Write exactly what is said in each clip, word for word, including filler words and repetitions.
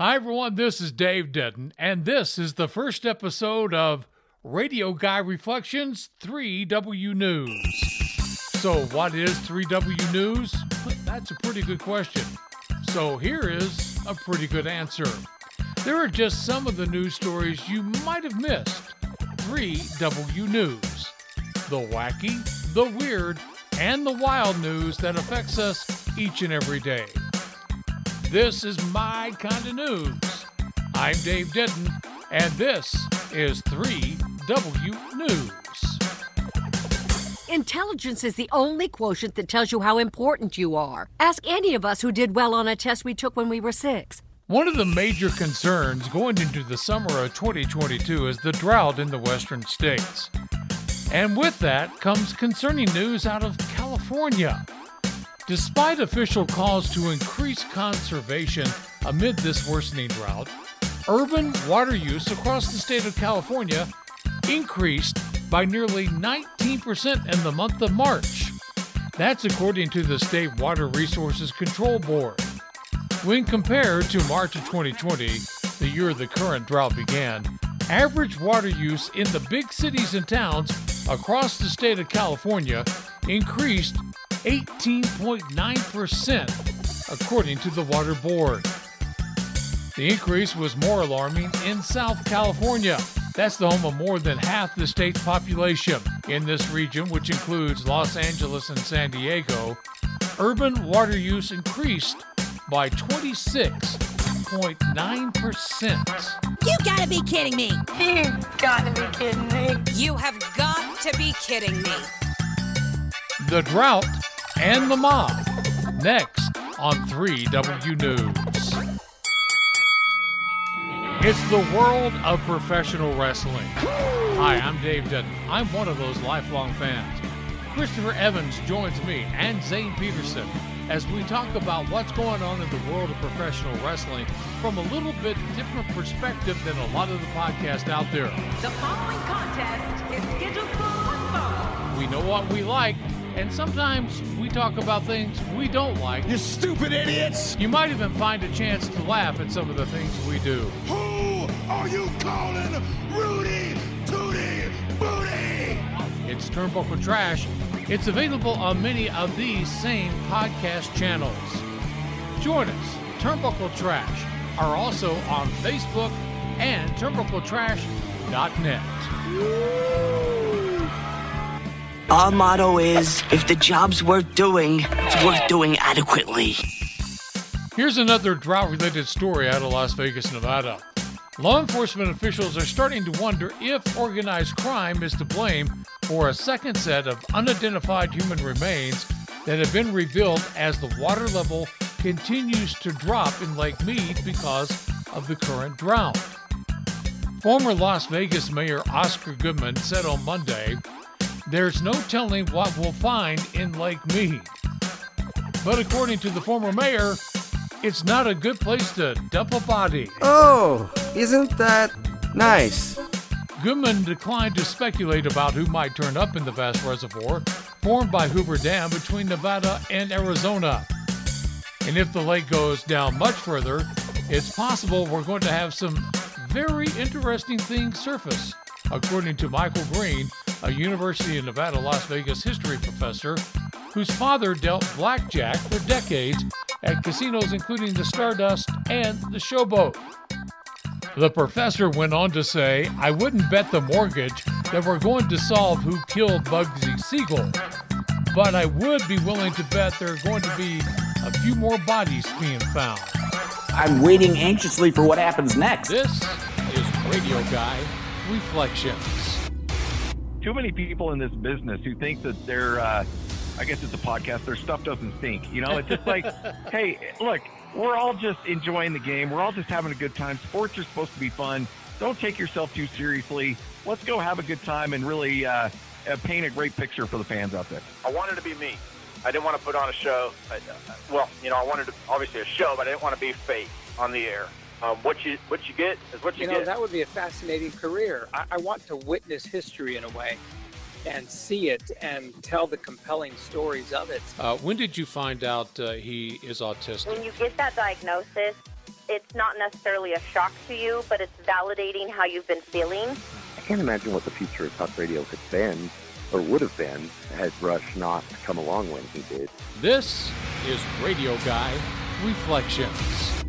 Hi, everyone. This is Dave Denton, and this is the first episode of Radio Guy Reflections three W News. So, what is three W News? That's a pretty good question. So, here is a pretty good answer. There are just some of the news stories you might have missed. three W News. The wacky, the weird, and the wild news that affects us each and every day. This is my kind of news. I'm Dave Denton, and this is three W News. Intelligence is the only quotient that tells you how important you are. Ask any of us who did well on a test we took when we were six. One of the major concerns going into the summer of twenty twenty-two is the drought in the western states. And with that comes concerning news out of California. Despite official calls to increase conservation amid this worsening drought, urban water use across the state of California increased by nearly nineteen percent in the month of March. That's according to the State Water Resources Control Board. When compared to March of twenty twenty, the year the current drought began, average water use in the big cities and towns across the state of California increased eighteen point nine percent, according to the Water Board. The increase was more alarming in South California. That's the home of more than half the state's population. In this region, which includes Los Angeles and San Diego, urban water use increased by twenty-six point nine percent. You gotta be kidding me! You've got to be kidding me. You have got to be kidding me. The drought and the mob, next on three W News. It's the world of professional wrestling. Hi, I'm Dave Denton. I'm one of those lifelong fans. Christopher Evans joins me and Zane Peterson as we talk about what's going on in the world of professional wrestling from a little bit different perspective than a lot of the podcasts out there. The following contest is scheduled for one fall. We know what we like, and sometimes we talk about things we don't like. You stupid idiots! You might even find a chance to laugh at some of the things we do. Who are you calling Rudy Tooty Booty? It's Turnbuckle Trash. It's available on many of these same podcast channels. Join us. Turnbuckle Trash are also on Facebook and turnbuckle trash dot net. Our motto is, if the job's worth doing, it's worth doing adequately. Here's another drought-related story out of Las Vegas, Nevada. Law enforcement officials are starting to wonder if organized crime is to blame for a second set of unidentified human remains that have been revealed as the water level continues to drop in Lake Mead because of the current drought. Former Las Vegas Mayor Oscar Goodman said on Monday, "There's no telling what we'll find in Lake Mead." But according to the former mayor, it's not a good place to dump a body. Oh, isn't that nice? Goodman declined to speculate about who might turn up in the vast reservoir formed by Hoover Dam between Nevada and Arizona. And if the lake goes down much further, it's possible we're going to have some very interesting things surface, according to Michael Green, a University of Nevada, Las Vegas history professor whose father dealt blackjack for decades at casinos including the Stardust and the Showboat. The professor went on to say, "I wouldn't bet the mortgage that we're going to solve who killed Bugsy Siegel, but I would be willing to bet there are going to be a few more bodies being found." I'm waiting anxiously for what happens next. This is Radio Guy Reflections. Too many people in this business who think that they're, uh, I guess it's a podcast, their stuff doesn't stink. You know, it's just like, hey, look, we're all just enjoying the game. We're all just having a good time. Sports are supposed to be fun. Don't take yourself too seriously. Let's go have a good time and really uh, paint a great picture for the fans out there. I wanted to be me. I didn't want to put on a show. I, well, you know, I wanted to, obviously a show, but I didn't want to be fake on the air. Um, what you what you get is what you, you know, get. That would be a fascinating career. I, I want to witness history in a way and see it and tell the compelling stories of it. Uh, when did you find out uh, he is autistic? When you get that diagnosis, it's not necessarily a shock to you, but it's validating how you've been feeling. I can't imagine what the future of talk radio could have been, or would have been, had Rush not come along when he did. This is Radio Guy Reflections.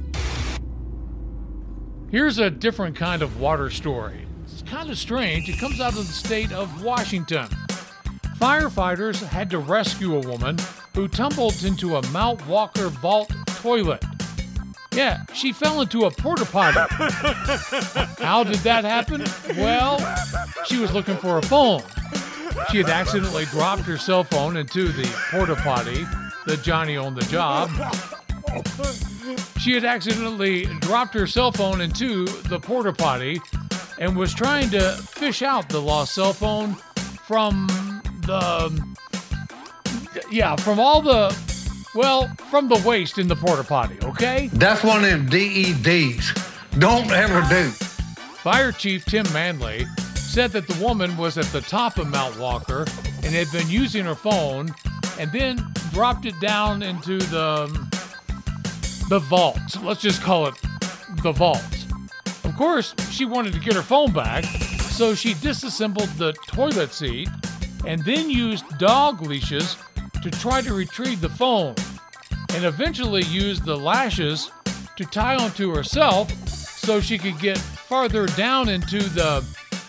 Here's a different kind of water story. It's kind of strange. It comes out of the state of Washington. Firefighters had to rescue a woman who tumbled into a Mount Walker vault toilet. Yeah, she fell into a porta potty. How did that happen? Well, she was looking for a phone. She had accidentally dropped her cell phone into the porta potty, the Johnny on the job. She had accidentally dropped her cell phone into the porta potty and was trying to fish out the lost cell phone from the, yeah, from all the, well, from the waste in the porta potty, okay? That's one of them D E Ds. Don't ever do. Fire Chief Tim Manley said that the woman was at the top of Mount Walker and had been using her phone and then dropped it down into the, the vault. Let's just call it the vault. Of course, she wanted to get her phone back, so she disassembled the toilet seat and then used dog leashes to try to retrieve the phone, and eventually used the lashes to tie onto herself so she could get farther down into the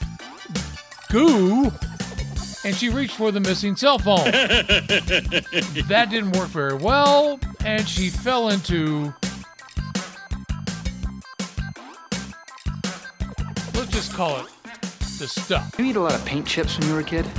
goo, and she reached for the missing cell phone. That didn't work very well, and she fell into, let's just call it the stuff. You eat a lot of paint chips when you were a kid?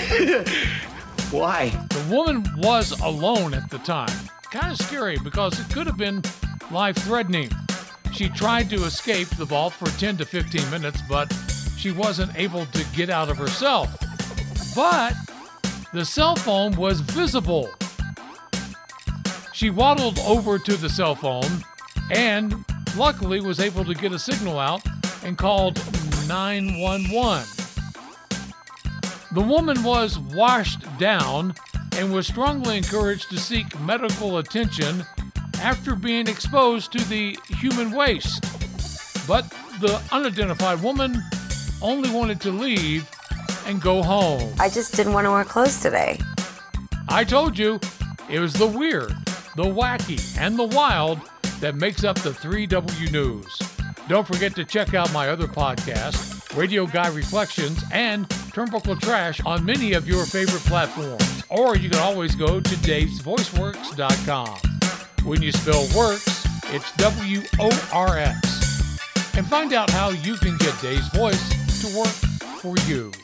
Why? The woman was alone at the time. Kind of scary because it could have been life-threatening. She tried to escape the vault for ten to fifteen minutes, but she wasn't able to get out of herself. But the cell phone was visible. She waddled over to the cell phone and luckily was able to get a signal out and called nine one one. The woman was washed down and was strongly encouraged to seek medical attention after being exposed to the human waste. But the unidentified woman only wanted to leave and go home. I just didn't want to wear clothes today. I told you, it was the weird, the wacky, and the wild that makes up the three W News. Don't forget to check out my other podcasts, Radio Guy Reflections and Turnbuckle Trash, on many of your favorite platforms. Or you can always go to daves voice works dot com. When you spell works, it's W O R X. And find out how you can get Dave's voice to work for you.